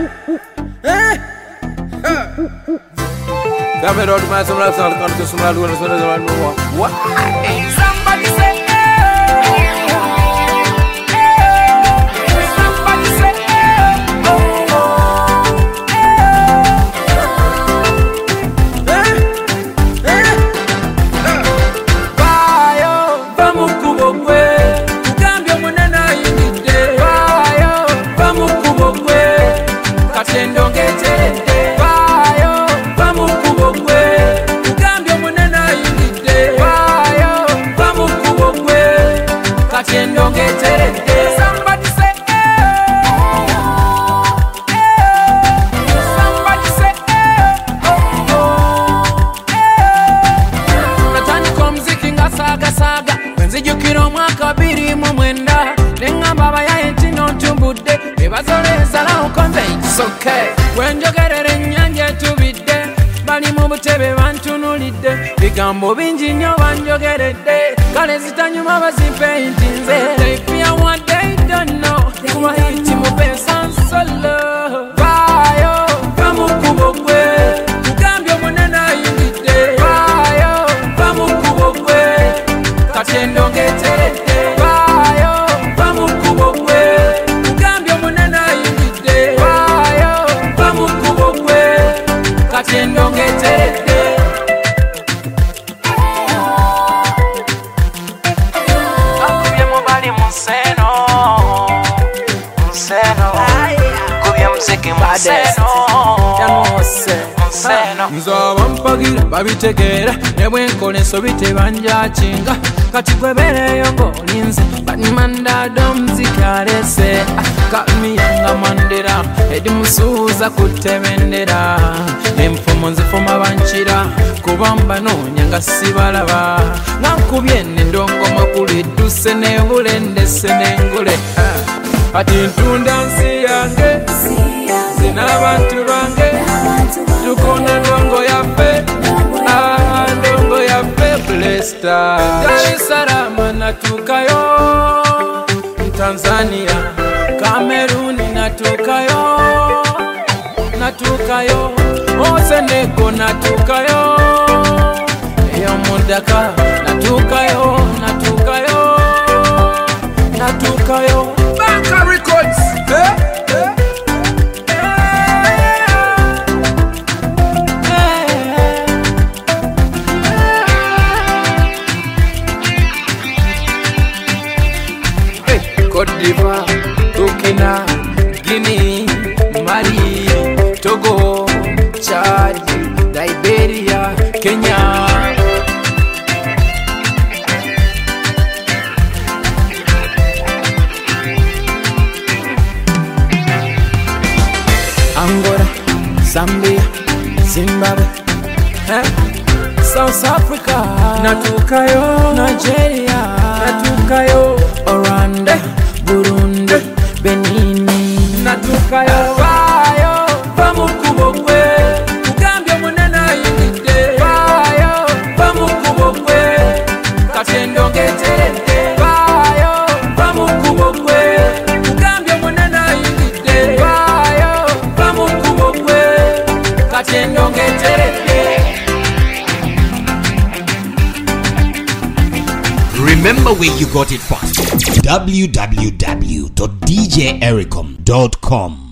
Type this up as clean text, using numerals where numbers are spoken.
Dame road man, some rap sound come to some rap when I know what. Somebody say bigambo bingi nnyo banjogeredde kale zitanyuma bazimpe intinze taipia one day don't know kuba hiti mupesa solo vayo vamukubogwe kugambye omunene ayingidde vayo vamukubogwe katendo ngeteredde vayo vamukubogwe kugambye omunene ayingidde vayo vamukubogwe katendo ngeteredde nzoba mpagira babitegera nebwenkola ensobi tebanjakinga kati gwebeereyo ng'olinze banimandado mzikalese kamiyanga mandera edimusuuza kutebendera enfumo nzifuma bankira kuba mbanoonya nga sibalaba nga nkubye nendongo makulu edduse nebule ndese n'engule kati ntunda nsi yange n'abantu bange tukona ndongo yaffe ndongo yaffe blessed Dar es Salaam natukayo Tanzania Kameruni natukayo Senegal natukayo eyo Mudaka natukayo Banka Records Côte d'Ivoire, Burkina, Guinea, Mali, Togo, Chad, Liberia, Kenya. Angola, Zambia, Zimbabwe, South Africa, natukayo, Nigeria, natukayo, Rwanda, Burundi, Benin, natukayo, vayo, vamukubogwe, kugambye omunene ayingidde, vayo, vamukubogwe, katendo ngeteredde, vayo, vamukubogwe, kugambye omunene ayingidde, vayo, vamukubogwe, katendo ngeteredde. Remember where you got it from. www.djericom.com